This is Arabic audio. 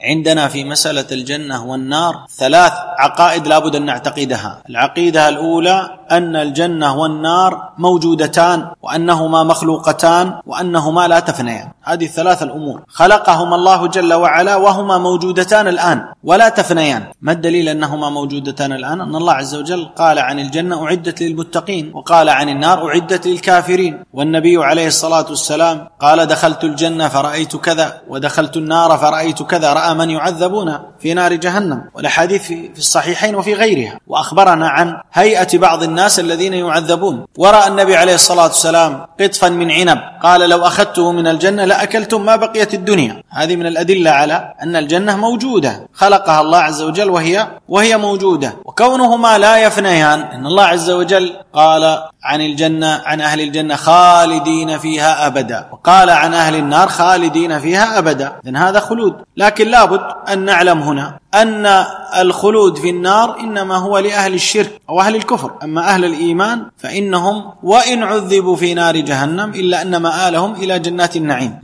عندنا في مسألة الجنة والنار 3 عقائد لا بد أن نعتقدها. العقيدة الأولى أن الجنة والنار موجودتان، وأنهما مخلوقتان، وأنهما لا تفنيان. هذه 3 الأمور خلقهما الله جل وعلا وهما موجودتان الآن ولا تفنيان. ما الدليل أنهما موجودتان الآن؟ أن الله عز وجل قال عن الجنة أعدت للمتقين، وقال عن النار أعدت للكافرين. والنبي عليه الصلاة والسلام قال دخلت الجنة فرأيت كذا، ودخلت النار فرأيت كذا، رأى من يعذبون في نار جهنم. والحديث في الصحيحين وفي غيرها. وأخبرنا عن هيئة بعض الناس الذين يعذبون. ورأى النبي عليه الصلاة والسلام قطفا من عنب قال لو أخذته من الجنة لأكلتم ما بقيت الدنيا. هذه من الأدلة على أن الجنة موجودة، خلقها الله عز وجل وهي موجودة. وكونهما لا يفنيان، إن الله عز وجل قال عن الجنة عن أهل الجنة خالدين فيها أبدا، وقال عن أهل النار خالدين فيها أبدا. إذن هذا خلود. لكن لابد أن نعلم هنا أن الخلود في النار إنما هو لأهل الشرك أو أهل الكفر. أما أهل الإيمان فإنهم وإن عذبوا في نار جهنم إلا أن مآلهم إلى جنات النعيم.